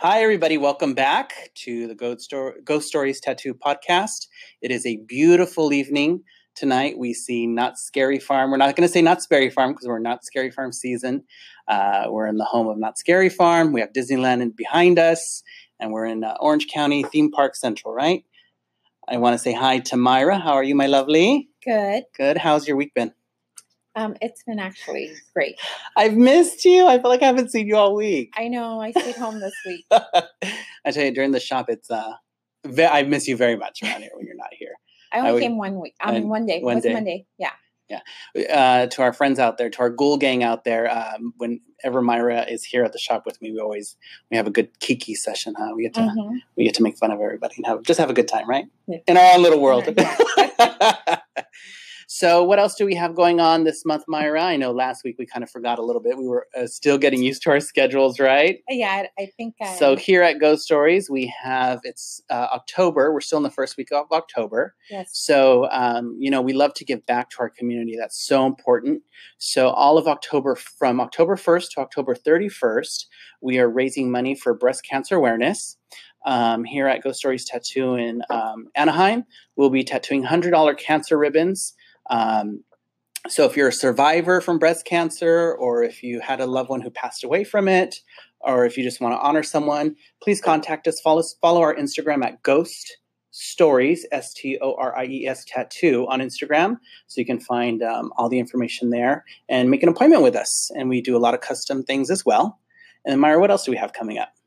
Hi, everybody. Welcome back to the Ghost Stories Tattoo Podcast. It is a beautiful evening tonight. We see Knott's Scary Farm. We're not going to say Knott's Berry Farm because we're Knott's Scary Farm season. We're in the home of Knott's Scary Farm. We have Disneyland behind us, and we're in Orange County Theme Park Central, right? I want to say hi to Myra. How are you, my lovely? Good. Good. How's your week been? It's been actually great. I've missed you. I feel like I haven't seen you all week. I know. I stayed home this week. I tell you, during the shop, it's I miss you very much around here when you're not here. I only came 1 week. One day. One day. Monday. Yeah. Yeah. To our friends out there, to our ghoul gang out there, whenever Myra is here at the shop with me, we have a good kiki session. Huh? We get to make fun of everybody and have a good time, right? Yeah. In our own little world. Yeah. So what else do we have going on this month, Myra? I know last week we kind of forgot a little bit. We were still getting used to our schedules, right? Yeah, I think. So here at Ghost Stories, it's October. We're still in the first week of October. Yes. So, we love to give back to our community. That's so important. So all of October, from October 1st to October 31st, we are raising money for breast cancer awareness. Here at Ghost Stories Tattoo in Anaheim, we'll be tattooing $100 cancer ribbons. So if you're a survivor from breast cancer, or if you had a loved one who passed away from it, or if you just want to honor someone, please contact us. Follow our Instagram at Ghost Stories, STORIES Tattoo on Instagram. So you can find all the information there and make an appointment with us. And we do a lot of custom things as well. And then, Myra, what else do we have coming up?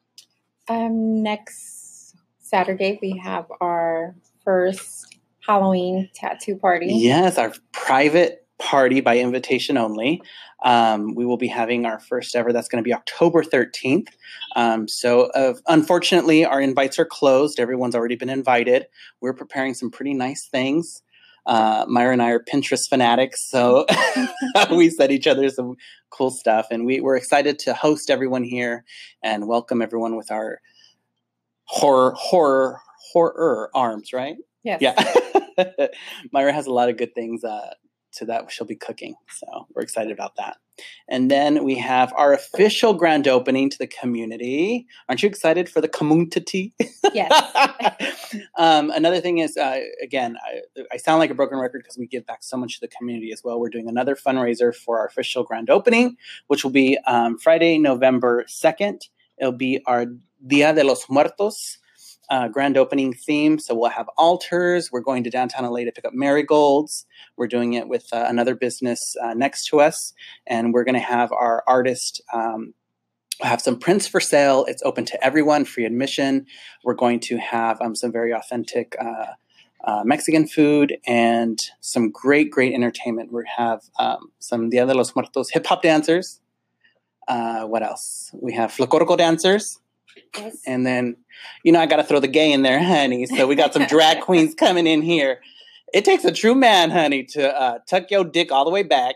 Next Saturday, we have our first Halloween tattoo party. Yes, our private party by invitation only. We will be having our first ever. That's going to be October 13th. Unfortunately, our invites are closed. Everyone's already been invited. We're preparing some pretty nice things. Myra and I are Pinterest fanatics, so we sent each other some cool stuff. And we're excited to host everyone here and welcome everyone with our horror arms, right? Yes. Yeah. Myra has a lot of good things to that she'll be cooking. So we're excited about that. And then we have our official grand opening to the community. Aren't you excited for the community? Yes. Another thing is, again, I sound like a broken record because we give back so much to the community as well. We're doing another fundraiser for our official grand opening, which will be Friday, November 2nd. It'll be our Dia de los Muertos grand opening theme. So we'll have altars. We're going to downtown LA to pick up marigolds. We're doing it with another business next to us. And we're going to have our artist have some prints for sale. It's open to everyone, free admission. We're going to have some very authentic Mexican food and some great entertainment. We have some Dia de los Muertos hip-hop dancers. What else? We have Flacorco dancers. Yes. And then, I got to throw the gay in there, honey. So we got some drag queens coming in here. It takes a true man, honey, to tuck your dick all the way back,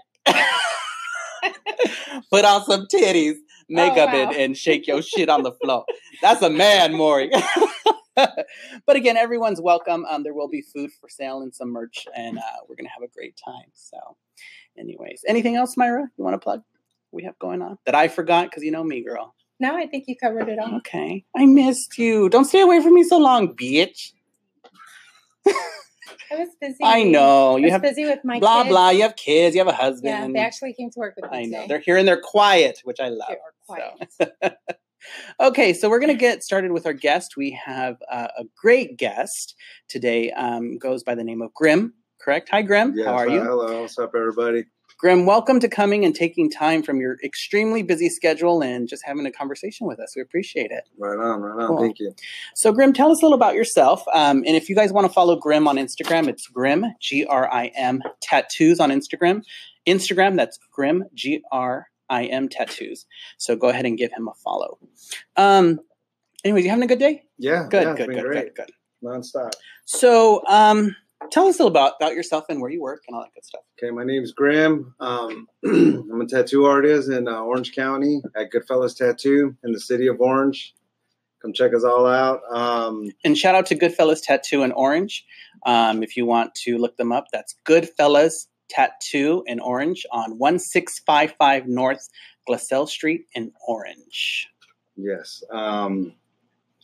put on some titties, makeup and shake your shit on the floor. That's a man, Maury. But again, everyone's welcome. There will be food for sale and some merch, and we're going to have a great time. So anyways, anything else, Myra, you want to plug we have going on that I forgot? Because you know me, girl. No, I think you covered it all. Okay. I missed you. Don't stay away from me so long, bitch. I was busy. I know. I was busy with my blah, kids. blah. You have kids. You have a husband. Yeah, they actually came to work with me I know. today. They're here and they're quiet, which I love. They are quiet. So. Okay, so we're going to get started with our guest. We have a great guest today. Goes by the name of Grim, correct? Hi, Grim. Yes, how are you? Hello. What's up, everybody? Grim, welcome to coming and taking time from your extremely busy schedule and just having a conversation with us. We appreciate it. Right on. Cool. Thank you. So, Grim, tell us a little about yourself. And if you guys want to follow Grim on Instagram, it's Grim, Grim Tattoos on Instagram. That's Grim, Grim Tattoos. So go ahead and give him a follow. Anyways, you having a good day? Yeah. Good. Nonstop. So, tell us a little about yourself and where you work and all that good stuff. Okay, my name's Graham. I'm a tattoo artist in Orange County at Goodfellas Tattoo in the city of Orange. Come check us all out. And shout out to Goodfellas Tattoo in Orange. If you want to look them up, that's Goodfellas Tattoo in Orange on 1655 North Glassell Street in Orange. Yes.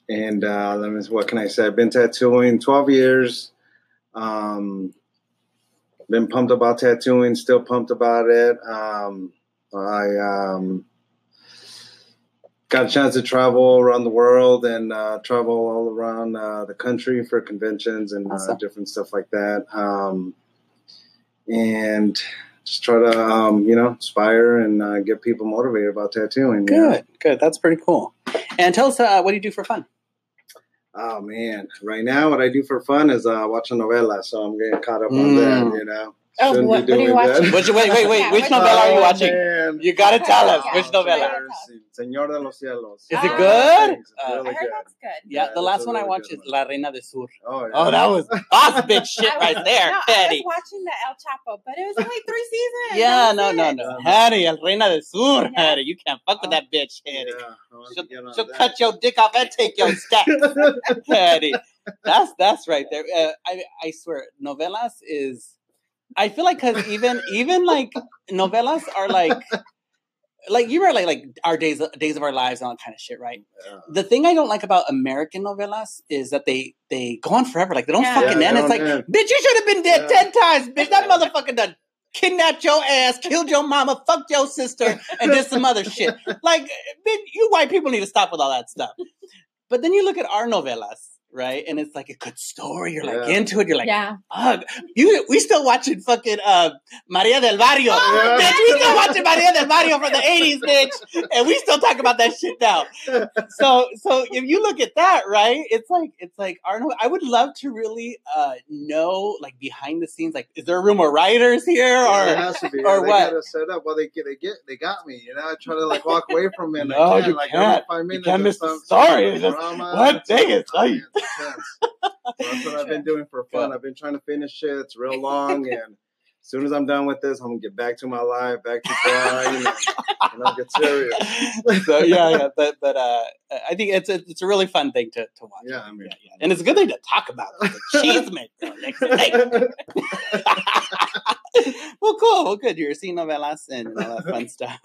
And what can I say? I've been tattooing 12 years. Been pumped about tattooing, still pumped about it. I got a chance to travel around the world and travel all around the country for conventions and Awesome. different stuff like that. And just try to, inspire and get people motivated about tattooing. Good. That's pretty cool. And tell us, what do you do for fun? Oh, man. Right now, what I do for fun is watch a novela, so I'm getting caught up on that, Oh, Shouldn't what be are you doing watching? that. Wait. Which novela are you watching? Man. You got to tell us. Yeah. Which novela? Señor de los Cielos. Is it Ah, good? It's really I heard good. that's good. Yeah, Yeah, the it's last a one I really watched good is one. La Reina de Sur. Oh, yeah. Oh, that was awesome, big shit right there, I Hattie. was watching the El Chapo, but it was only 3 seasons. Yeah, That was no. it. Hattie, El Reina de Sur, Yeah. Hattie. You can't fuck with that bitch, Hattie. Yeah, I want to get on She'll that. cut your dick off and take your stacks, Hattie. That's right there. I swear, novelas is. I feel like because even like novelas are like you were like our days of our lives and all that kind of shit, right? Yeah. The thing I don't like about American novelas is that they go on forever. Like they don't fucking Yeah, end. they It's like, don't end. bitch, you should have been dead 10 times, bitch. That motherfucker done kidnapped your ass, killed your mama, fucked your sister, and did some other shit. Like, bitch, you white people need to stop with all that stuff. But then you look at our novelas, right? And it's like a good story. You're like Yeah. into it. You're like, Yeah. ugh. We still watching fucking Maria del Barrio. Yeah. Bitch, we still watching Maria del Barrio from the 80s, bitch. And we still talk about that shit now. So if you look at that, right, it's like Arnold. I would love to really know, like, behind the scenes, like, is there a room of writers here, Yeah, or it has to be. or They what? gotta set up. Well, they got me. I try to like walk away from it. and No, I you like, can't. every 5 You minutes can't there's miss the some story. sort of Just drama. one It's thing like, is like- man, it's intense. So that's what I've been doing for fun. Yeah. I've been trying to finish it. It's real long, and as soon as I'm done with this, I'm gonna get back to my life, back to grind, and I'll get serious. So yeah, but I think it's a really fun thing to watch. Yeah, I mean, Yeah. And it's a good thing to talk about. Cheese maker, Alexis. Well, cool. Well, good. You're seeing novelas and all that fun stuff.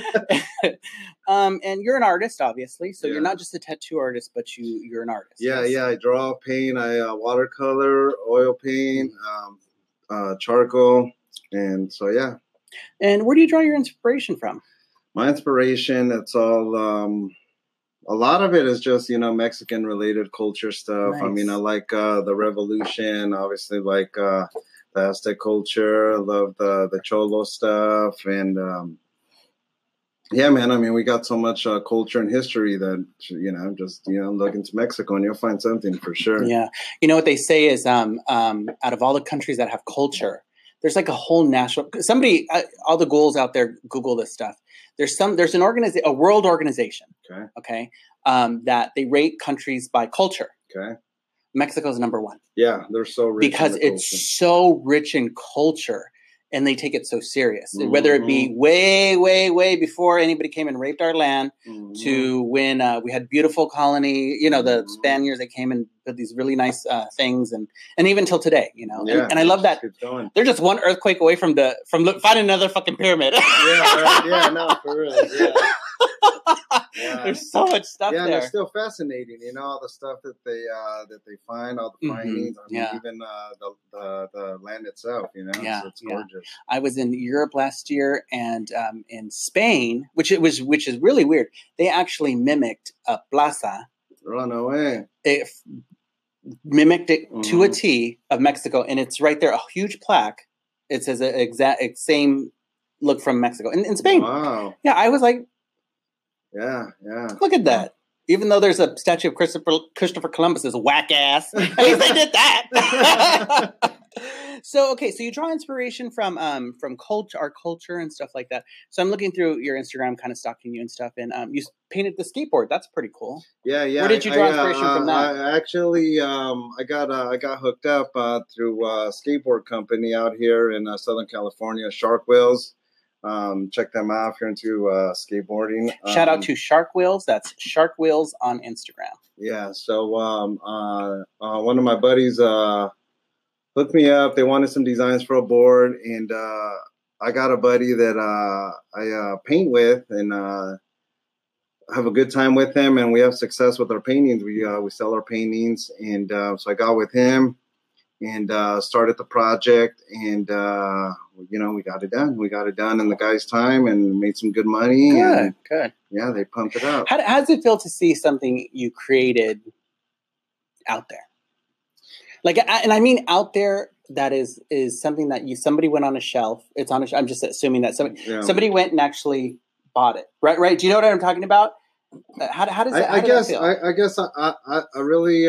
And you're an artist, obviously. So you're Yeah. not just a tattoo artist, but you're an artist. Yeah, yes? yeah. I draw, paint. I watercolor, oil paint, charcoal, and so yeah. And where do you draw your inspiration from? My inspiration, it's all a lot of it is just Mexican related culture stuff. I mean, I Nice. like the revolution, obviously, like the Aztec culture. I love the Cholo stuff, and yeah, man. I mean, we got so much culture and history that just look into Mexico and you'll find something for sure. Yeah. You know what they say is out of all the countries that have culture, there's like a whole national. Somebody, all the ghouls out there, Google this stuff. There's a world organization. Okay. That they rate countries by culture. Okay. Mexico's number one Yeah, they're so rich because in the it's culture. so rich in culture, and they take it so serious. Whether it be way, way, way before anybody came and raped our land, Mhm. to when we had beautiful colony, the Mhm. Spaniards that came and did these really nice things, and even till today, Yeah, and I love that. Keeps going. They're just one earthquake away from finding another fucking pyramid. Yeah, right. Yeah, no, for real. Yeah. Yeah. There's so much stuff Yeah, and there. it's still fascinating, all the stuff that they find, all the Mhm. findings. I mean, Yeah. even the land itself, Yeah, it's yeah. gorgeous. I was in Europe last year, and in Spain, which is really weird. They actually mimicked a plaza. Run away. It mimicked it to a Mhm. T of Mexico, and it's right there, a huge plaque. It says the exact same look from Mexico in Spain. Wow. Yeah, I was like, Yeah, yeah. look at that. Even though there's a statue of Christopher Columbus's whack ass, at least they did that. So you draw inspiration from culture, our culture, and stuff like that. So I'm looking through your Instagram, kind of stalking you and stuff, and you painted the skateboard. That's pretty cool. Yeah. Where did you draw inspiration from that? I actually, I got hooked up through a skateboard company out here in Southern California, Shark Wheels. Check them out if you're into skateboarding. Shout out to Shark Wheels. That's Shark Wheels on Instagram. Yeah. So one of my buddies hooked me up. They wanted some designs for a board, and I got a buddy that I paint with, and have a good time with him, and we have success with our paintings. We sell our paintings, and so I got with him and started the project, and we got it done. We got it done in the guy's time, and made some good money. Good. Yeah, they pumped it up. How does it feel to see something you created out there? Like, and I mean out there, that is something that somebody went on a shelf. It's on I'm just assuming that somebody went and actually bought it. Right? Do you know what I'm talking about? How does that? I guess I really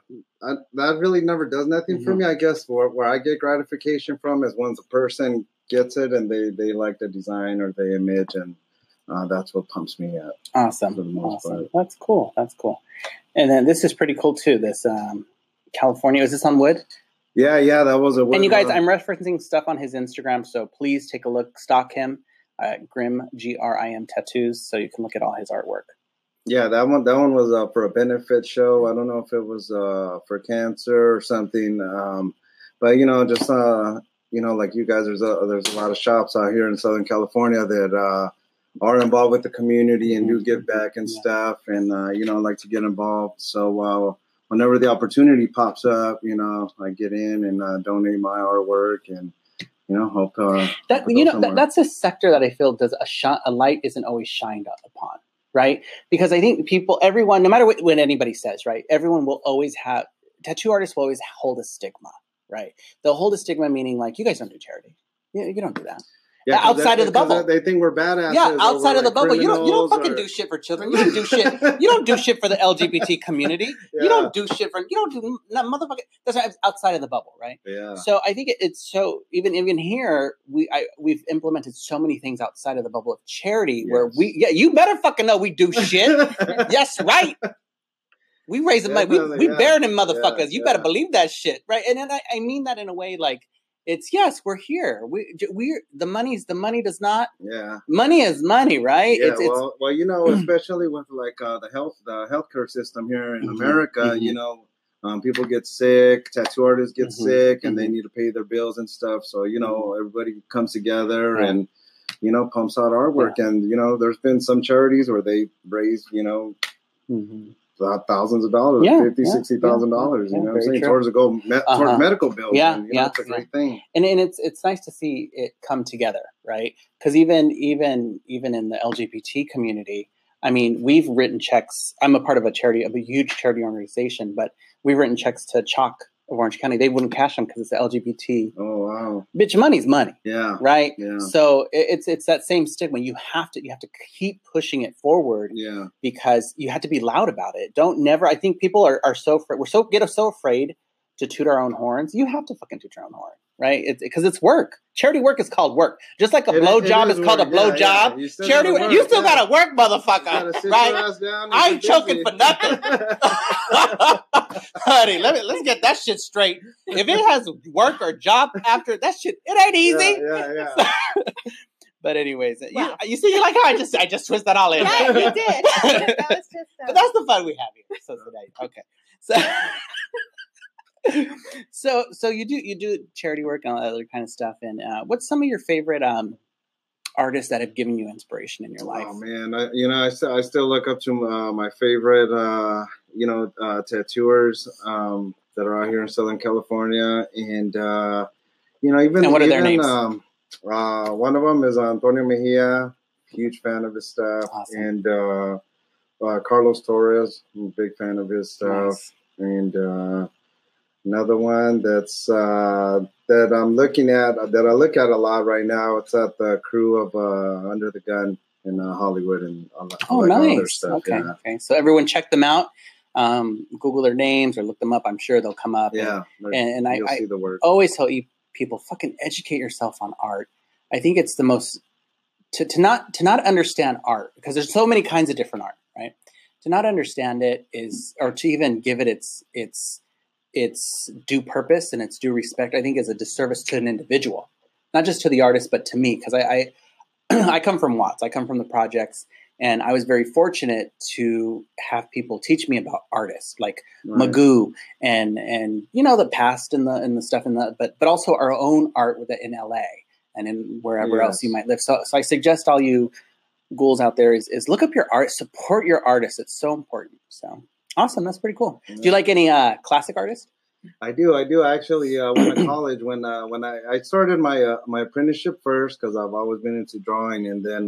that really never does nothing for me. I guess where I get gratification from is once a person gets it and they like the design or the image, and that's what pumps me up. Awesome. For the most part. That's cool. And then this is pretty cool too. This California. Is this on wood? Yeah, that was a wood. And you guys, I'm referencing stuff on his Instagram, so please take a look. Stalk him at Grim GRIM Tattoos, so you can look at all his artwork. Yeah, that one was for a benefit show. I don't know if it was for cancer or something, but just like you guys, there's a lot of shops out here in Southern California that are involved with the community and do give back and stuff, and like to get involved. So whenever the opportunity pops up, I get in and donate my artwork and help. That's a sector that I feel does a light isn't always shined upon. Right? Because I think everyone, no matter what anybody says, right? Everyone will always tattoo artists will always hold a stigma, right? They'll hold a stigma, meaning like, you guys don't do charity. You don't do that. Yeah, outside of the bubble. They think we're badasses. Yeah, outside of the bubble. You don't fucking do shit for children. You don't do shit. You don't do shit for the LGBT community. Yeah. You don't do motherfucking. That's right, outside of the bubble, right? Yeah. So I think it's so even here we've implemented so many things outside of the bubble of charity where you better fucking know we do shit. Yes, right. We raise the money. We bury them motherfuckers. You better believe that shit, right? And I mean that in a way like. It's yes, we're here. We're the money does not. Yeah, money is money, right? Yeah, especially with like the healthcare system here in America, people get sick, tattoo artists get sick, and they need to pay their bills and stuff. So everybody comes together and pumps out artwork, and there's been some charities where they raise thousands of dollars, $50,000, $60,000, you know what I'm saying, towards medical bills. And, it's a great thing. And it's nice to see it come together, right? Because even in the LGBT community, I mean, we've written checks. I'm a part of a huge charity organization, but we've written checks to Chalk of Orange County. They wouldn't cash them because it's the LGBT. Oh wow! Bitch, money's money. Yeah. Right. Yeah. So it's that same stigma. You have to keep pushing it forward. Yeah. Because you have to be loud about it. I think people are so afraid. Get so afraid to toot our own horns. You have to fucking toot your own horn, right? Because it's work. Charity work is called work. Just like a blowjob is called a blowjob. Yeah. Charity work. You still gotta work, motherfucker. Right? I ain't choking for nothing. Honey, let's get that shit straight. If it has work or job after that shit, it ain't easy. Yeah. But anyways, you see, you like how I just twist that all in. Yeah, you did. That was just but that's the fun we have here. So today, okay. So you do charity work and all that other kind of stuff. And what's some of your favorite artists that have given you inspiration in your life? Oh man, I still look up to my favorite tattooers that are out here in Southern California, and and what are their names? One of them is Antonio Mejia, huge fan of his stuff, awesome. And Carlos Torres, I'm a big fan of his stuff, nice. And another one that I'm looking at, that I look at a lot right now. It's at the crew of Under the Gun in Hollywood, and nice. All their stuff. Okay. So everyone check them out. Google their names or look them up. I'm sure they'll come up. Yeah, and you'll see the work. Always tell people, fucking educate yourself on art. I think it's the most to not understand art, because there's so many kinds of different art, right? To not understand it is, or to even give it its due purpose and its due respect, I think is a disservice to an individual, not just to the artist, but to me. Because I come from Watts, I come from the projects, and I was very fortunate to have people teach me about artists like Magoo and the past and the stuff but also our own art in LA and in wherever else you might live. So I suggest all you ghouls out there is look up your art, support your artists. It's so important. So awesome. That's pretty cool. Do you like any classic artists? I do. I actually went to college when I started my my apprenticeship first because I've always been into drawing, and then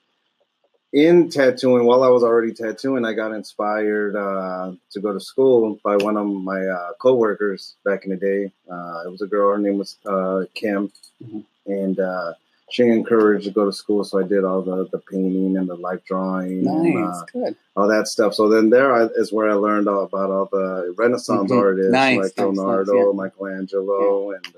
in tattooing, while I was already tattooing, I got inspired to go to school by one of my coworkers back in the day. It was a girl. Her name was Kim, and she encouraged to go to school. So I did all the painting and the life drawing, Nice, and, good. all that stuff. So then is where I learned all about all the Renaissance artists like Leonardo, Michelangelo, and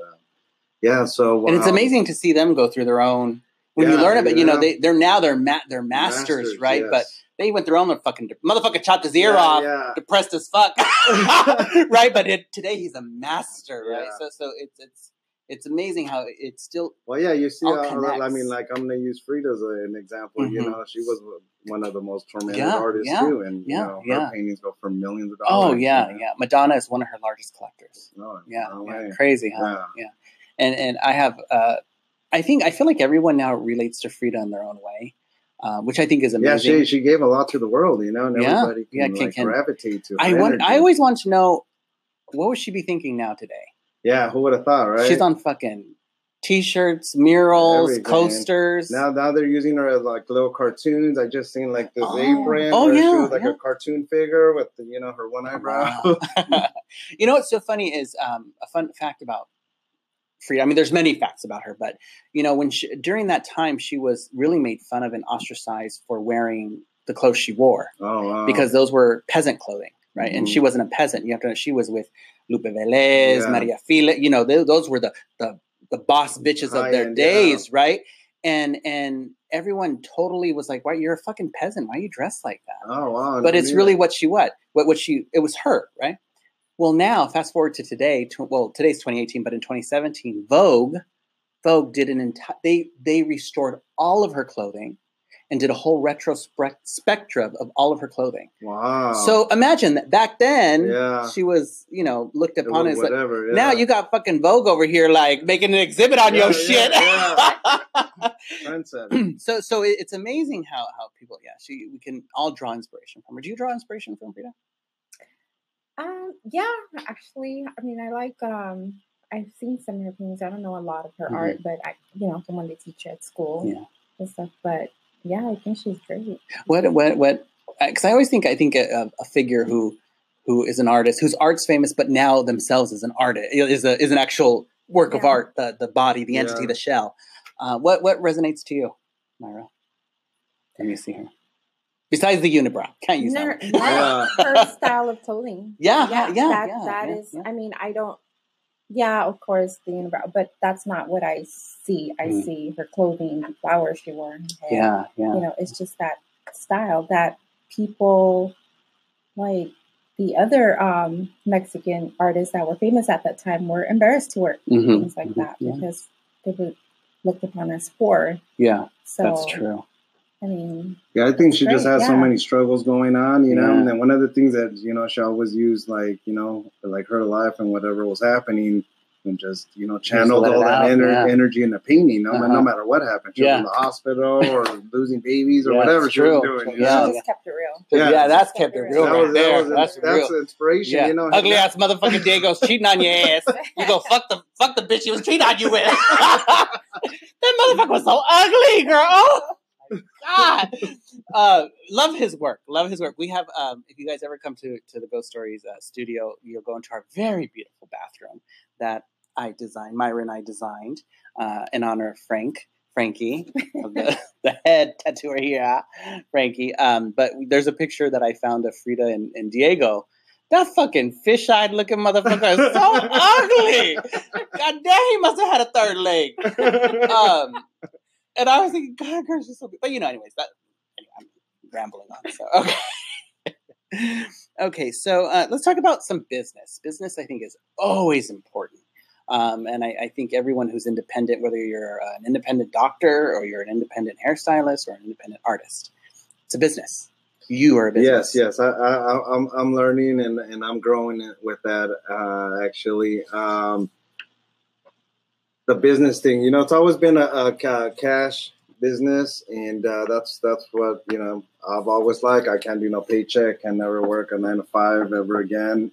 So and it's amazing to see them go through their own. When you learn about, they're masters, right? Yes. But they went their own motherfucker chopped his ear off, depressed as fuck, right? But today he's a master, right? So it's amazing how it's still. Well, yeah, you see, all I connects. mean, like I'm gonna use Frida as an example. You know, she was one of the most tormented artists too, and her paintings go for millions of dollars. Oh yeah. Madonna is one of her largest collectors. Oh, Crazy, huh? Yeah. And I have. I feel like everyone now relates to Frida in their own way, which I think is amazing. Yeah, she gave a lot to the world, and everybody can gravitate to her. I always want to know, what would she be thinking now today? Yeah, who would have thought, right? She's on fucking T-shirts, murals, everything. Coasters. Now they're using her as like little cartoons. I just seen like this apron. She was like a cartoon figure with her one eyebrow. Wow. You know what's so funny is a fun fact about Frida. I mean, there's many facts about her, but when during that time she was really made fun of and ostracized for wearing the clothes she wore. Oh, wow. Because those were peasant clothing, right? Mm-hmm. And she wasn't a peasant. You have to know she was with Lupe Velez, Maria Fila. Those were the boss bitches of their days, right? And everyone totally was like, "Why you're a fucking peasant? Why are you dressed like that?" Oh wow! But it's really what she it was her, right? Well, now fast forward to today. Today's 2018, but in 2017, Vogue did they restored all of her clothing and did a whole retro spectrum of all of her clothing. Wow! So imagine that back then, she was looked upon as whatever. Like, now you got fucking Vogue over here, like making an exhibit on your shit. So it's amazing how people we can all draw inspiration from her. Do you draw inspiration from Frida? Yeah, actually, I mean, I like, I've seen some of her paintings. I don't know a lot of her art, but the one they teach at school and stuff. But yeah, I think she's great. What? Because I always think a figure who is an artist, whose art's famous, but now themselves is an artist, is an actual work of art, the body, the entity, the shell. What resonates to you, Myra? Let me see her. Besides the unibrow, can't use that. Her style of clothing. That is. I mean, I don't. Yeah, of course, the unibrow, but that's not what I see. I see her clothing, the flowers she wore. Yeah. It's just that style that people like the other Mexican artists that were famous at that time were embarrassed to wear things like that because they were looked upon as poor. Yeah, so that's true. I mean, I think she just has so many struggles going on, and then one of the things that, she always used, like her life and whatever was happening and just, channeled all that energy in the painting, no matter what happened. She was in the hospital or losing babies or whatever she was doing. She just kept it real. That's kept it real. That's inspiration, Ugly ass motherfucking Diego's cheating on your ass. You go, fuck the bitch he was cheating on you with. That motherfucker was so ugly, girl. Oh. God, love his work. We have, if you guys ever come to the Ghost Stories studio, you'll go into our very beautiful bathroom that Myra and I designed in honor of Frankie, of the head tattooer here, Frankie. But there's a picture that I found of Frida and Diego. That fucking fish-eyed looking motherfucker is so ugly. God damn, he must have had a third leg. And I was thinking, God, girls are so good. But anyways, I'm rambling on. So okay. So let's talk about some business. Business, I think, is always important. And I think everyone who's independent, whether you're an independent doctor or you're an independent hairstylist or an independent artist, it's a business. You are a business. Yes. I'm learning and I'm growing with that. Actually. The business thing, it's always been a cash business, and that's what I've always liked. I can't do no paycheck, can never work a 9 to 5 ever again.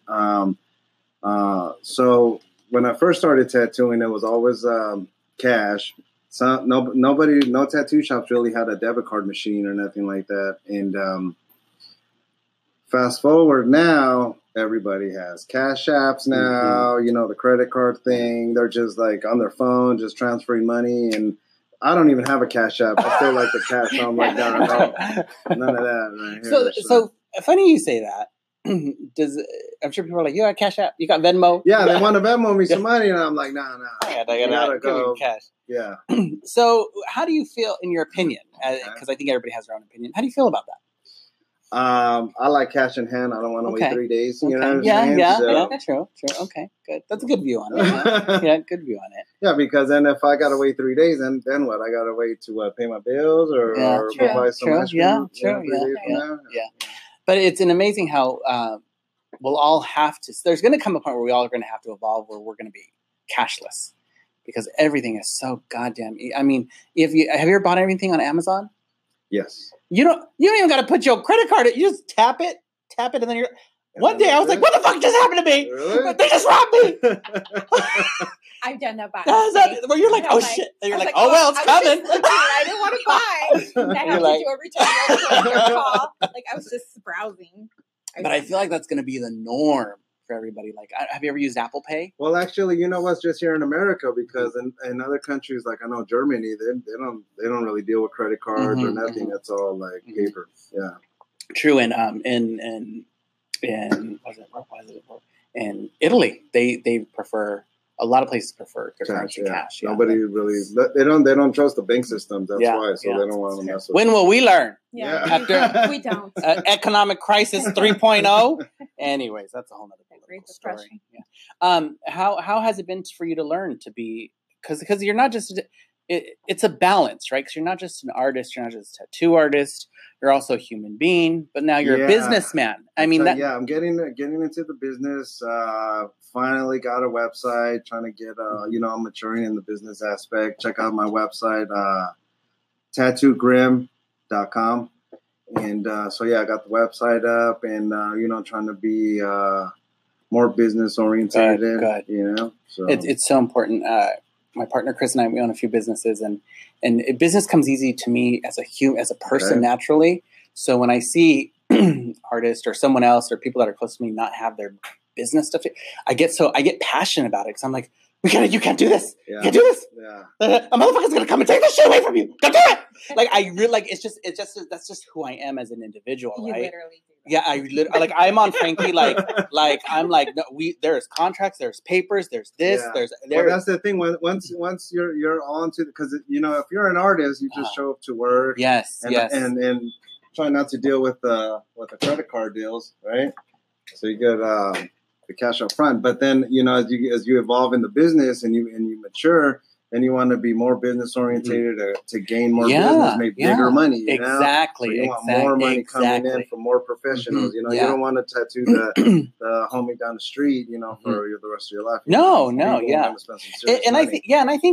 So when I first started tattooing, it was always cash. So no tattoo shops really had a debit card machine or nothing like that. And fast forward now, everybody has cash apps now. Mm-hmm. The credit card thing. They're just like on their phone, just transferring money. And I don't even have a cash app. I still like the cash. So I'm like, no, none of that. Right here, so funny you say that. I'm sure people are like, you got Cash App, you got Venmo. Yeah, they want to Venmo me some money, and I'm like, nah. I gotta go cash. Yeah. So, how do you feel, in your opinion? Because I think everybody has their own opinion. How do you feel about that? I like cash in hand. I don't want to wait 3 days. You know what I'm saying? Yeah, true. Okay, good. That's a good view on it. Yeah, good view on it. Yeah, because then if I got to wait 3 days, then what? I got to wait to pay my bills or go buy some ice cream. Yeah. But it's an amazing how we'll all have to. There's going to come a point where we all are going to have to evolve, where we're going to be cashless, because everything is so goddamn. I mean, have you ever bought anything on Amazon? Yes. You don't even got to put your credit card in. You just tap it, and then you're. One day I was like, "What the fuck just happened to me? Really? They just robbed me." I've done that by where you're like, "Oh shit!" And you're like, "Oh well, it's coming." I didn't want to buy. And I had to do a return call. Like I was just browsing. But I feel like that's going to be the norm for everybody. Like, have you ever used Apple Pay? Well, actually, you know what's just here in America, because in other countries, like I know Germany, they don't really deal with credit cards or nothing. Mm-hmm. It's all like paper. Yeah. True, and in Italy, they prefer. A lot of places prefer their currency cash. Yeah. Nobody really. They don't trust the bank systems. That's why. So they don't want to mess with. When will we learn? Yeah. After we don't. Economic crisis 3.0. Anyways, that's a whole other political story. Yeah. How has it been for you to learn to be? Because you're not just. It's a balance, right? Because you're not just an artist. You're not just a tattoo artist. You're also a human being. But now you're a businessman. I mean, I'm getting into the business. Finally got a website. Trying to get I'm maturing in the business aspect. Check out my website, tattoogrim.com. And I got the website up, and trying to be more business oriented. Good. So it's so important. My partner Chris and I, we own a few businesses, and business comes easy to me as a person naturally. So when I see artists or someone else or people that are close to me not have their business stuff, I get passionate about it, because I'm like, you can't do this. You can't do this. Yeah. A motherfucker's gonna come and take this shit away from you. Don't do it. Like I really like. It's just that's just who I am as an individual, right? You literally do. Yeah, I'm on Frankie. Like I'm like, no, there's contracts, there's papers, there's this, there's. Well, that's the thing. Once you're on to, because if you're an artist, you just show up to work. Yes. And try not to deal with the credit card deals, right? So you get the cash up front, but then as you evolve in the business and you mature, then you want to be more business orientated to gain more business, make bigger money. Exactly. So you want more money coming in from more professionals. You don't want to tattoo the homie down the street, for the rest of your life. No. I think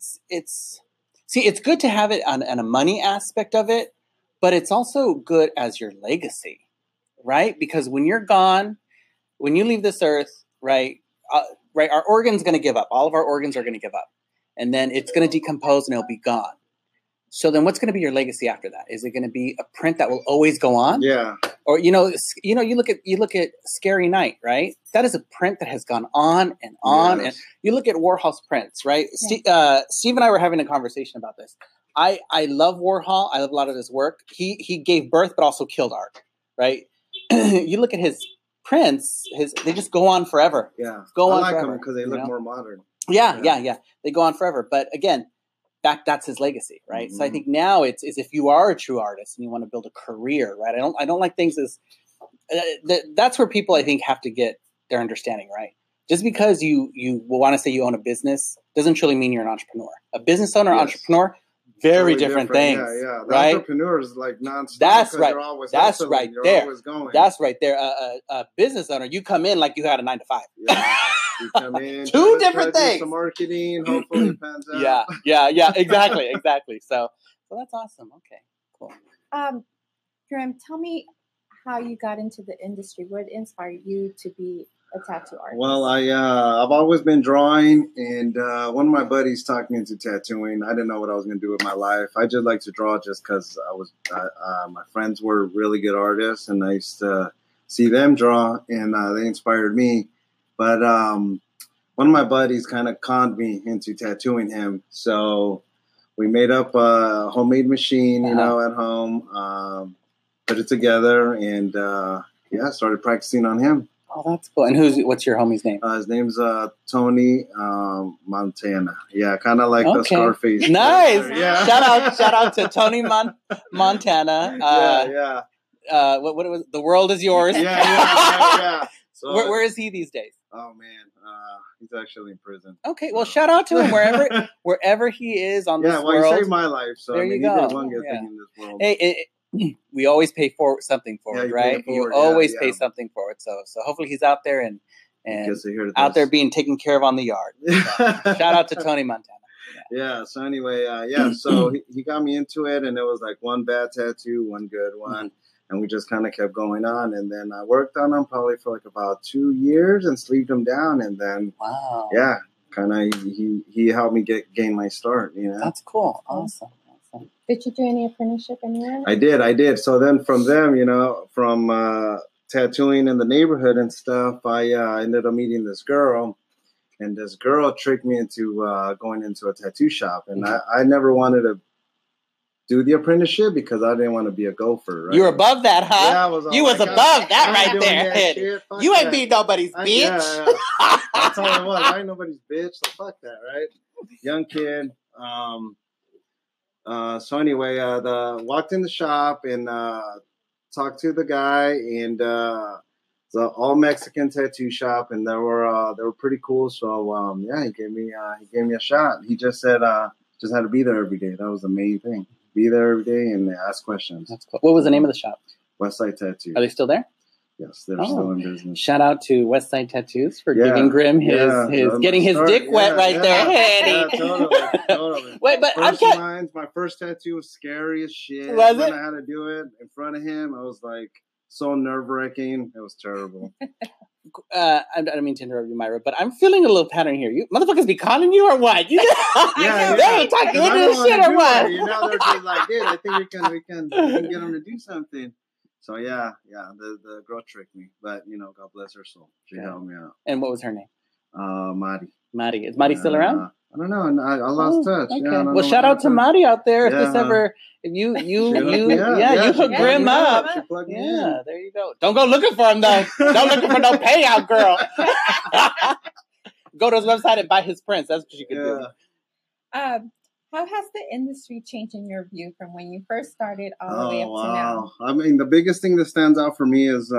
it's good to have it on a money aspect of it, but it's also good as your legacy, right? Because when you're gone, when you leave this earth, right, our organ's going to give up. All of our organs are going to give up. And then it's going to decompose and it'll be gone. So then what's going to be your legacy after that? Is it going to be a print that will always go on? Yeah. Or, you look at Scary Night, right? That is a print that has gone on and on. Yes. And you look at Warhol's prints, right? Yeah. Steve and I were having a conversation about this. I love Warhol. I love a lot of his work. He gave birth, but also killed art, right? You look at his prints, they just go on forever. Yeah. I like them because they look more modern. Yeah. They go on forever. But again, that's his legacy, right? Mm-hmm. So I think now it's if you are a true artist and you want to build a career, right? I don't like things as that's where people I think have to get their understanding right. Just because you will want to say you own a business doesn't truly mean you're an entrepreneur. A business owner, entrepreneur, very totally different things. Yeah. The right? entrepreneur is like nonstop. That's right. That's right there. That's right there. A business owner, you come in like you had a 9 to 5. Yeah. You come in, two different things. Some marketing, hopefully it pans out. Yeah, exactly. So So that's awesome. Okay, cool. Graham, tell me how you got into the industry. What inspired you to be a tattoo artist? Well, I've always been drawing, and one of my buddies talked me into tattooing. I didn't know what I was going to do with my life. I just like to draw just because my friends were really good artists, and I used to see them draw, and they inspired me. But one of my buddies kind of conned me into tattooing him. So we made up a homemade machine, at home, put it together, and started practicing on him. Oh, that's cool. And what's your homie's name? His name's Tony Montana. Yeah, kind of like the Scarface. Nice. Yeah. Shout out to Tony Montana. What was the world is yours? Yeah. So, where is he these days? Oh man, he's actually in prison. Okay, well, shout out to him wherever he is on this world. Yeah, well, he saved my life, so there you go. He did one good thing in this world. Hey, we always pay something forward, right? You always pay something forward. So hopefully he's out there and out there being taken care of on the yard. So, shout out to Tony Montana. Yeah. So anyway, so he got me into it, and it was like one bad tattoo, one good one. And we just kind of kept going on. And then I worked on him probably for like about 2 years and sleeved him down. And then, he helped me gain my start, That's cool. Awesome. Did you do any apprenticeship anywhere? I did. So then from them, from tattooing in the neighborhood and stuff, I ended up meeting this girl. And this girl tricked me into going into a tattoo shop. And I never wanted to do the apprenticeship because I didn't want to be a gopher. Right? You were above that, huh? Yeah, you was above that right there. You ain't be nobody's bitch. Yeah. That's all I was. I ain't nobody's bitch. So fuck that, right? Young kid. So anyway, walked in the shop and talked to the guy, and it's an all Mexican tattoo shop, and they were pretty cool. So he gave me a shot. He just said just had to be there every day. That was the main thing. Be there every day and ask questions. That's cool. What was the name of the shop? Westside Tattoo. Are they still there? Yes, they're still in business. Shout out to Westside Tattoos for giving Grim his getting his dick wet right there. Yeah, totally. Wait, but my first tattoo was scary as shit. Was when I had to do it in front of him, I was like so nerve-wracking. It was terrible. I don't mean to interrupt you, Myra, but I'm feeling a little pattern here. You motherfuckers be calling you or what? They ain't talking into this shit or what? They're just like, dude, I think we can get them to do something. So the girl tricked me, but God bless her soul. She helped me out. And what was her name? Madi. Madi. Is Madi still around? I don't know. I lost touch. Okay. Well, shout out to Madi out there. If this ever, if you hook Grim up. Yeah, there you go. Don't go looking for him though. Don't looking for no payout, girl. Go to his website and buy his prints. That's what you can do. How has the industry changed in your view from when you first started all the way up to now? I mean, the biggest thing that stands out for me is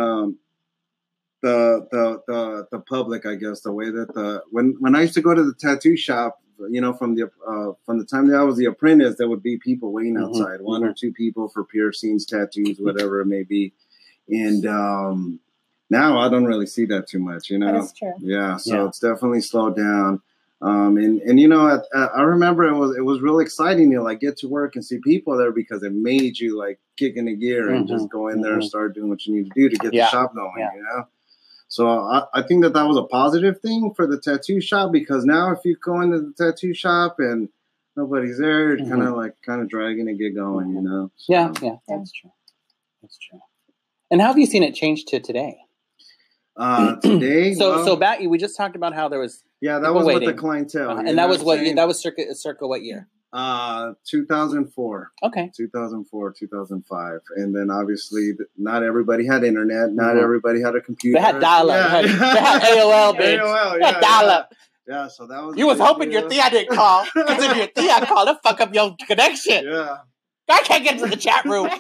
the public, I guess, the way that when I used to go to the tattoo shop, from the time that I was the apprentice, there would be people waiting outside, one or two people for piercings, tattoos, whatever it may be. And now I don't really see that too much, That's true. Yeah, so it's definitely slowed down. I remember it was really exciting to get to work and see people there because it made you kick into gear and just go in there and start doing what you need to do to get the shop going, So I think that was a positive thing for the tattoo shop because now if you go into the tattoo shop and nobody's there, you're kind of dragging to get going, So, yeah, that's true. That's true. And how have you seen it change to today? Today, so back we just talked about how there was that was waiting with the clientele, and that was circa what year? 2004. Okay. 2004, 2005, and then obviously not everybody had internet. Not everybody had a computer. They had dial-up. They had AOL, bitch. AOL, they had dial-up. Yeah, so that was. You was hoping your Thea didn't call because if your Thea called, it'll fuck up your connection. Yeah. I can't get into the chat room.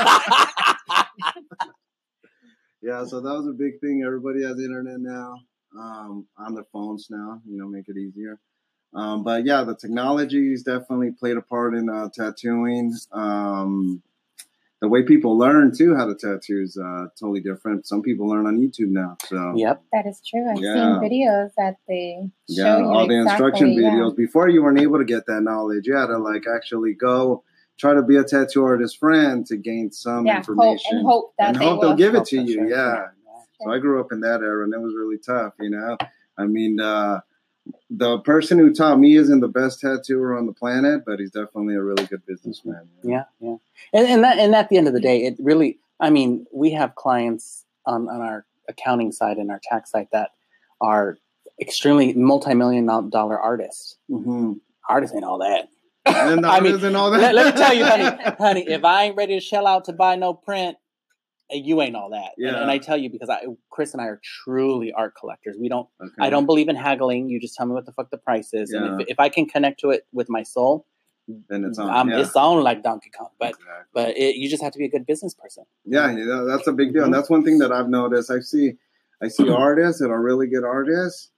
Yeah, so that was a big thing. Everybody has internet now, on their phones now, make it easier. But yeah, the technology's definitely played a part in tattooing. The way people learn too how to tattoo is totally different. Some people learn on YouTube now. So yep, that is true. I've seen videos that they show you all the instruction videos. Before you weren't able to get that knowledge. You had to actually go try to be a tattoo artist friend to gain some information. Hope that they'll give it to you. Yeah. So I grew up in that era, and it was really tough, you know. I mean, the person who taught me isn't the best tattooer on the planet, but he's definitely a really good businessman. Yeah. And at the end of the day, it really, I mean, we have clients on our accounting side and our tax side that are extremely multi-million-dollar artists. Mm-hmm. Artists ain't all that. And I mean, let me tell you, honey, if I ain't ready to shell out to buy no print, you ain't all that. Yeah. And I tell you, because Chris and I are truly art collectors. I don't believe in haggling. You just tell me what the fuck the price is. Yeah. And if I can connect to it with my soul, then it's on. It's on like Donkey Kong. But you just have to be a good business person. Yeah, that's a big deal. And that's one thing that I've noticed. I see artists that are really good artists,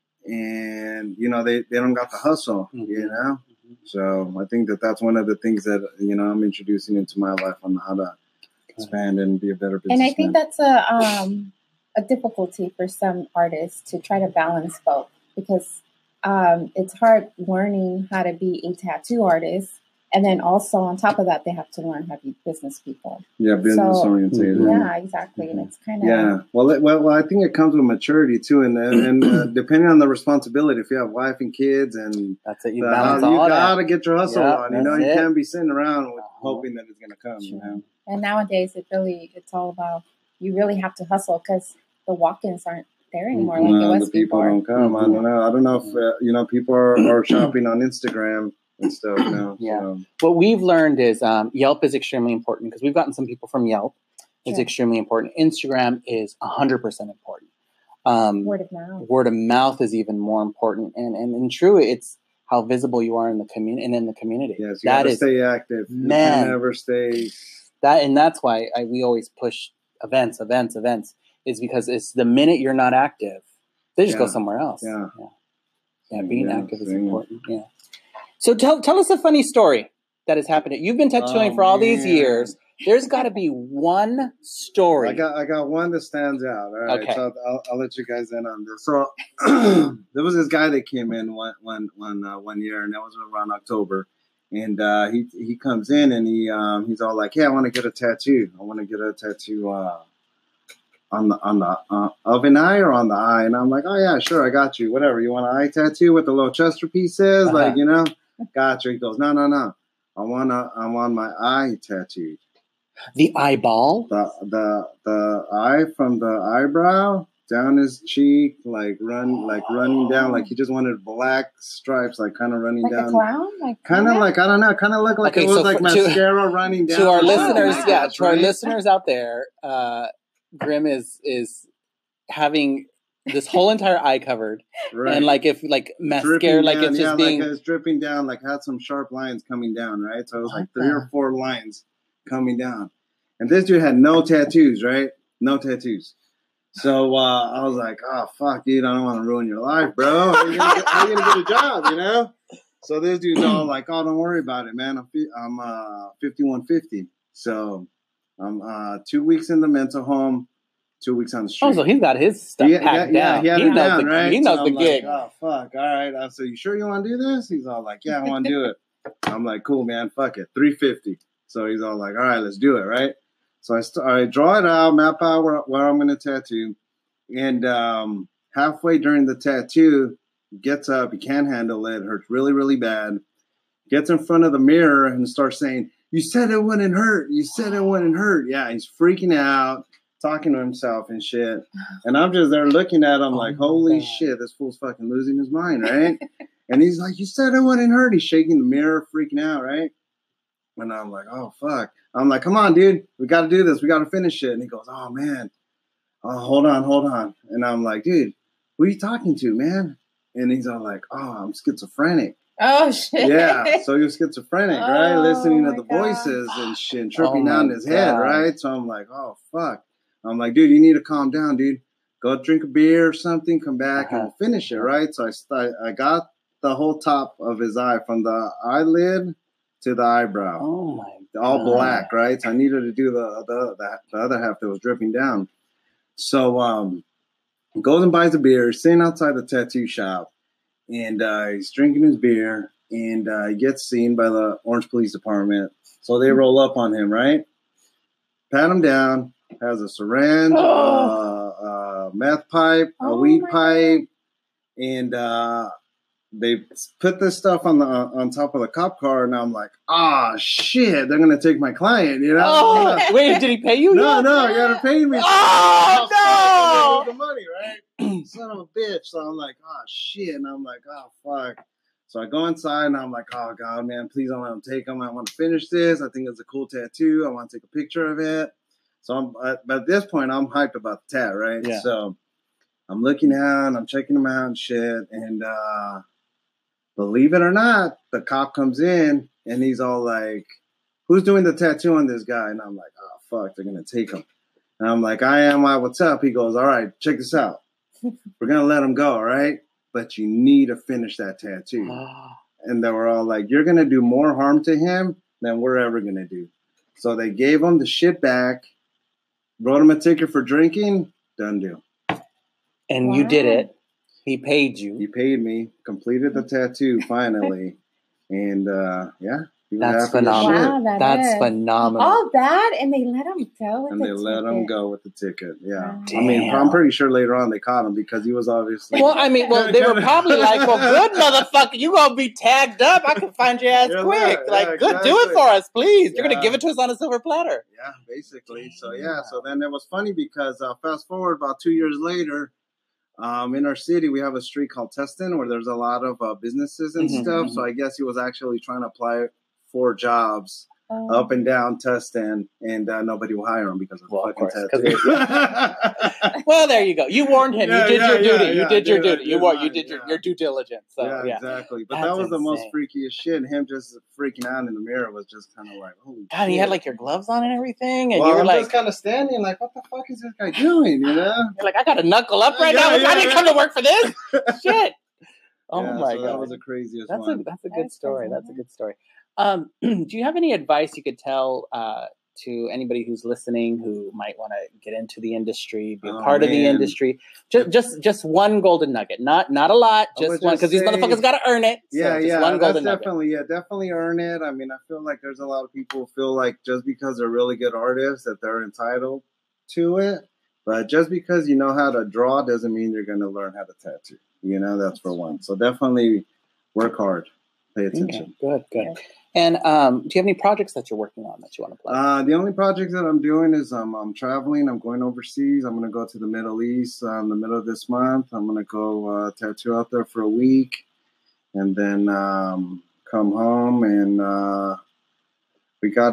and they don't got the hustle, So I think that's one of the things that I'm introducing into my life on how to expand and be a better businessman. And I think that's a difficulty for some artists to try to balance both, because it's hard learning how to be a tattoo artist, and then also on top of that, they have to learn how to be business people. Yeah, business oriented. Yeah, exactly. And it's kind of Well, I think it comes with maturity too, and depending on the responsibility. If you have wife and kids, and that's it, you gotta get your hustle on. You can't be sitting around hoping that it's gonna come. Sure. And nowadays, it's all about, you really have to hustle, because the walk-ins aren't there anymore like it was the people before. don't come. Mm-hmm. I don't know if people are shopping on Instagram and stuff now. Yeah. So. What we've learned is Yelp is extremely important, because we've gotten some people from Yelp. It's extremely important. Instagram is 100% important. Word of mouth. Word of mouth is even more important, and true, it's how visible you are in the community and in the community. Yes, you gotta stay active. Man, you can never stay. That's why we always push events, is because it's the minute you're not active, they just go somewhere else. Yeah. Being active is important. Yeah. So tell us a funny story that has happened. You've been tattooing for all these years. There's got to be one story. I got one that stands out. All right, so I'll let you guys in on this. So there was this guy that came in one year, and that was around October. And he comes in, and he's all like, "Yeah, I want to get a tattoo. I want to get a tattoo on the of an eye or on the eye." And I'm like, "Oh yeah, sure, I got you. Whatever. You want an eye tattoo with the little Chester pieces, Gotcha." He goes, "No. I want my eye tattooed. The eyeball, the eye from the eyebrow down his cheek, running down, like he just wanted black stripes, like kind of running like down. Like a clown? Kind of like, I don't know, kind of looked like it was like mascara running down. To our listeners, to our listeners out there, Grim is having this whole entire eye covered, right? And if mascara, it's just being it's dripping down, had some sharp lines coming down, right? So it was 3 or 4 lines coming down, and this dude had no tattoos, right? No tattoos. So I was like, "Oh fuck, dude, I don't want to ruin your life, bro. How you gonna get a job, So this dude's all like, "Oh, don't worry about it, man. I'm 5150. So I'm 2 weeks in the mental home, 2 weeks on the street." Oh, so he's got his stuff packed down. He had it down, right? He knows the gig. Oh fuck, all right. I said, "You sure you want to do this?" He's all like, "Yeah, I want to do it." I'm like, "Cool, man. Fuck it, 350. So he's all like, "All right, let's do it," right? So I draw it out, map out where I'm going to tattoo. And halfway during the tattoo, gets up, he can't handle it, hurts really, really bad. Gets in front of the mirror and starts saying, "You said it wouldn't hurt. You said it wouldn't hurt." Yeah, he's freaking out, talking to himself and shit. And I'm just there looking at him like, holy shit, this fool's fucking losing his mind, right? And he's like, "You said it wouldn't hurt." He's shaking the mirror, freaking out, right? And I'm like, "Oh, fuck." I'm like, "Come on, dude. We got to do this. We got to finish it." And he goes, "Oh, man. Oh, hold on." And I'm like, "Dude, who are you talking to, man?" And he's all like, "Oh, I'm schizophrenic." Oh, shit. Yeah, so he was schizophrenic, right? Listening to the voices and shit, and tripping out in his head, right? So I'm like, "Oh, fuck." I'm like, "Dude, you need to calm down, dude. Go drink a beer or something, come back, and we'll finish it," right? So I got the whole top of his eye, from the eyelid to the eyebrow. Oh, my God. All black, right? So I needed to do the other half that was dripping down. So goes and buys a beer, sitting outside the tattoo shop, and he's drinking his beer, and he gets seen by the Orange Police Department. So they roll up on him, right? Pat him down. Has a syringe, meth pipe, a weed pipe, and they put this stuff on top of the cop car, and I'm like, shit, they're gonna take my client, you know? Oh, wait, did he pay you? No, you gotta pay me. Oh no, the money, right? Son of a bitch. So I'm like, shit, and I'm like, fuck. So I go inside, and I'm like, oh god, man, please don't let them take them. I want to finish this. I think it's a cool tattoo. I want to take a picture of it. So but at this point, I'm hyped about the tat, right? Yeah. So I'm looking out, I'm checking them out and shit, and believe it or not, the cop comes in and he's all like, "Who's doing the tattoo on this guy?" And I'm like, "Oh fuck, they're gonna take him." And I'm like, "I am. What's up?" He goes, "All right, check this out. We're gonna let him go, all right? But you need to finish that tattoo." And they were all like, "You're gonna do more harm to him than we're ever gonna do." So they gave him the shit back, wrote him a ticket for drinking, done deal. And you did it. He paid you. He paid me, completed the tattoo finally. And that's phenomenal. Wow, that's phenomenal. All that, and they let him go with and the they ticket. let him go with the ticket. Yeah. Damn. I mean, I'm pretty sure later on they caught him because he was obviously. Well, I mean, they were probably like, "Well, good motherfucker, you gonna be tagged up. I can find your ass quick. Like, good, do it for us, please. You're gonna give it to us on a silver platter." Yeah, basically. So so then it was funny because fast forward about 2 years later. In our city, we have a street called Tustin where there's a lot of businesses and stuff. So I guess he was actually trying to apply for jobs up and down Tustin, and nobody will hire him because of the fucking tattoo. Well, there you go. You warned him. You did your duty. You did your duty. You did your due diligence. So, yeah, exactly. But that was the most freakiest shit. Him just freaking out in the mirror was just kind of like, holy God, shit. He had like your gloves on and everything, and you were like, just kind of standing like, what the fuck is this guy doing? You know? You're like, I got to knuckle up right now. I didn't come to work for this. Shit. Oh my God, that was the craziest one. That's a good story. That's a good story. Do you have any advice you could tell to anybody who's listening who might want to get into the industry, be a part of the industry? Just one golden nugget, not a lot, just one, because these motherfuckers got to earn it. Definitely earn it. I mean, I feel like there's a lot of people who feel like just because they're really good artists that they're entitled to it, but just because you know how to draw doesn't mean you're going to learn how to tattoo. You know, that's for one. So definitely work hard. Pay attention. Okay, good. And do you have any projects that you're working on that you want to plug? The only project that I'm doing is I'm traveling. I'm going overseas. I'm going to go to the Middle East in the middle of this month. I'm going to go tattoo out there for a week, and then come home. And we got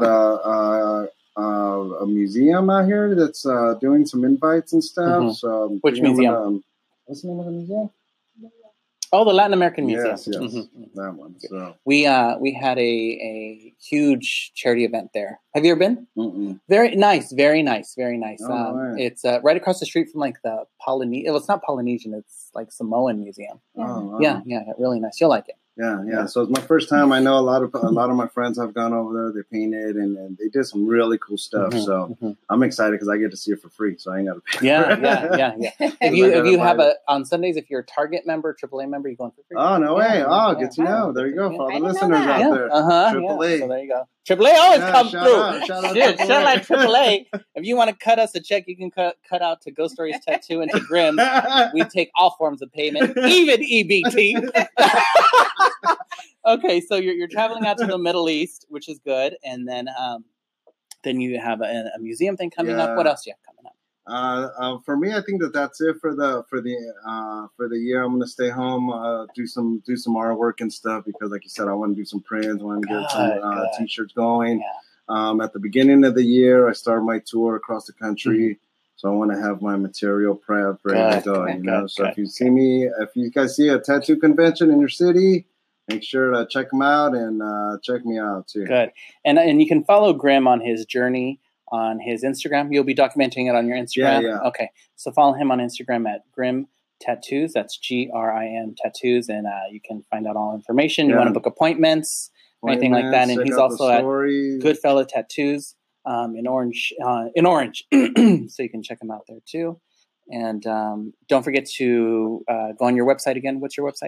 a museum out here that's doing some invites and stuff. So which museum? What's the name of the museum? Oh, the Latin American Museum. Yes, that one. So we had a huge charity event there. Have you ever been? Mm-mm. Very nice. Oh, right. It's right across the street from like the Polynesian. Well, it's not Polynesian. It's like Samoan Museum. Oh, wow. Yeah, really nice. You'll like it. Yeah. So it's my first time. I know a lot of my friends have gone over there. They painted and they did some really cool stuff. So I'm excited because I get to see it for free. So I ain't got to pay. Yeah. If you have on Sundays, if you're a Target member, AAA member, you're going for free. Oh no way! Oh, good to know. There you go for all the listeners out there. AAA. So there you go. AAA always come through. Shout out AAA. If you want to cut us a check, you can cut out to Ghost Stories Tattoo and to Grimm. We take all forms of payment, even EBT. Okay, so you're traveling out to the Middle East, which is good, and then you have a museum thing coming up. What else do you have coming up? For me, I think that's it for the year. I'm gonna stay home, do some artwork and stuff because, like you said, I want to do some prints. I want to get some t-shirts going. Yeah. At the beginning of the year, I start my tour across the country, so I want to have my material prepped, ready to go. So if you guys see a tattoo convention in your city, make sure to check them out and check me out too. Good, and you can follow Grimm on his journey. On his Instagram. You'll be documenting it on your Instagram? Yeah. Okay. So follow him on Instagram at Grimm Tattoos. That's GRIM Tattoos. And you can find out all information. You want to book appointments, anything like that. And he's also at Goodfella Tattoos in Orange. So you can check him out there too. And don't forget to go on your website again. What's your website?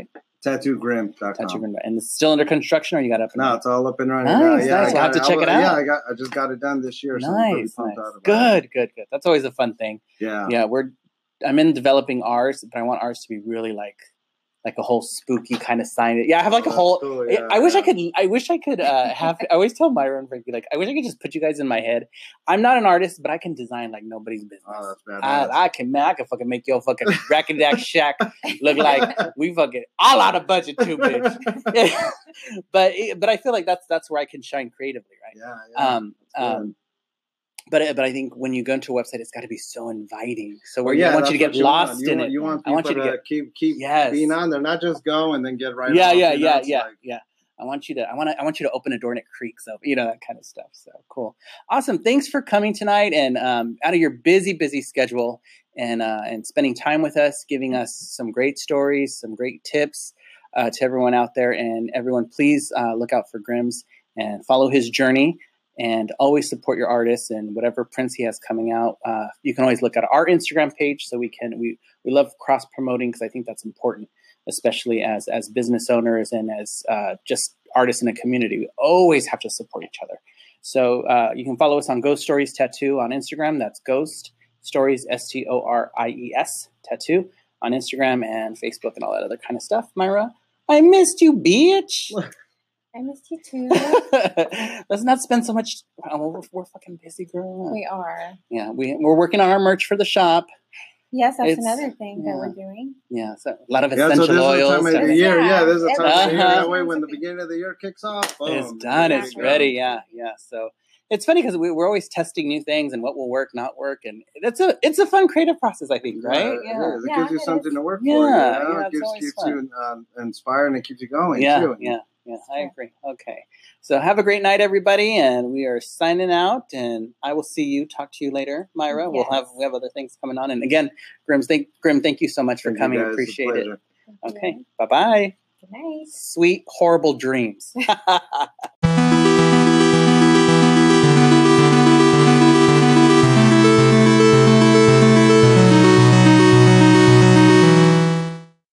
TattooGrim.com. TattooGrim. And it's still under construction, or you got it up? No, it's all up and running. Nice, nice. We'll have to check it out. Yeah, I just got it done this year. So nice, nice. Good. That's always a fun thing. Yeah. I'm in developing ours, but I want ours to be really like a whole spooky kind of sign. Yeah, I have like a whole. Cool, yeah, I wish I could have. I always tell Myra and Frankie, like, I wish I could just put you guys in my head. I'm not an artist, but I can design like nobody's business. Oh, that's badass. I can fucking make your fucking Rack-a-Dack Shack look like we fucking all out of budget too, bitch. But I feel like that's where I can shine creatively, right? Yeah. But I think when you go into a website, it's got to be so inviting. So I want you to get lost in it. You want people to keep being on there, not just go and then get right. Yeah. I want you to open a door and it creaks up, that kind of stuff. So cool, awesome. Thanks for coming tonight and out of your busy schedule and spending time with us, giving us some great stories, some great tips to everyone out there. And everyone, please look out for Grimms and follow his journey. And always support your artists and whatever prints he has coming out. You can always look at our Instagram page, so we love cross promoting because I think that's important, especially as business owners and as just artists in a community. We always have to support each other. So you can follow us on Ghost Stories Tattoo on Instagram. That's Ghost Stories STORIES Tattoo on Instagram and Facebook and all that other kind of stuff. Myra, I missed you, bitch. I missed you too. Let's not spend so much. We're fucking busy, girl. We are. Yeah, we're working on our merch for the shop. Yes, that's another thing that we're doing. Yeah, so a lot of essential oils. This is a time of the year. Yeah, this is a time of the year. That way, when the beginning of the year kicks off, boom, it's done. It's ready. Yeah. So it's funny because we're always testing new things and what will work, not work, and it's a fun creative process. I think, right? Yeah. It gives you something to work for. It keeps you inspired and it keeps you going. Too. Yeah, I agree. Okay. So have a great night, everybody. And we are signing out. And I will talk to you later, Myra. Yes. We have other things coming on. And again, Grim, thank you so much for coming. Appreciate it. Okay. Bye-bye. Good night. Sweet, horrible dreams.